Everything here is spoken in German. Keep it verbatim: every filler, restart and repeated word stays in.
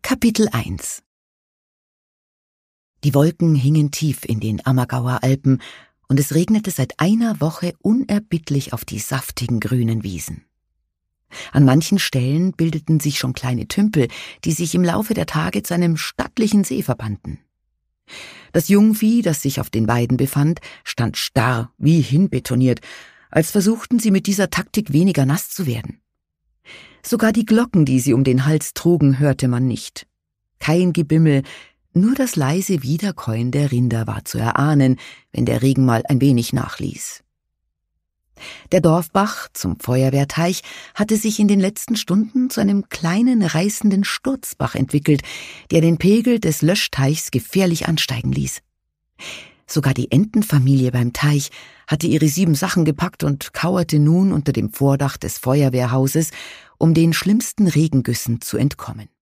Kapitel eins. Die Wolken hingen tief in den Ammergauer Alpen und es regnete seit einer Woche unerbittlich auf die saftigen grünen Wiesen. An manchen Stellen bildeten sich schon kleine Tümpel, die sich im Laufe der Tage zu einem stattlichen See verbanden. Das Jungvieh, das sich auf den Weiden befand, stand starr wie hinbetoniert, als versuchten sie mit dieser Taktik weniger nass zu werden. Sogar die Glocken, die sie um den Hals trugen, hörte man nicht. Kein Gebimmel, nur das leise Wiederkäuen der Rinder war zu erahnen, wenn der Regen mal ein wenig nachließ. Der Dorfbach zum Feuerwehrteich hatte sich in den letzten Stunden zu einem kleinen, reißenden Sturzbach entwickelt, der den Pegel des Löschteichs gefährlich ansteigen ließ. Sogar die Entenfamilie beim Teich hatte ihre sieben Sachen gepackt und kauerte nun unter dem Vordach des Feuerwehrhauses, um den schlimmsten Regengüssen zu entkommen.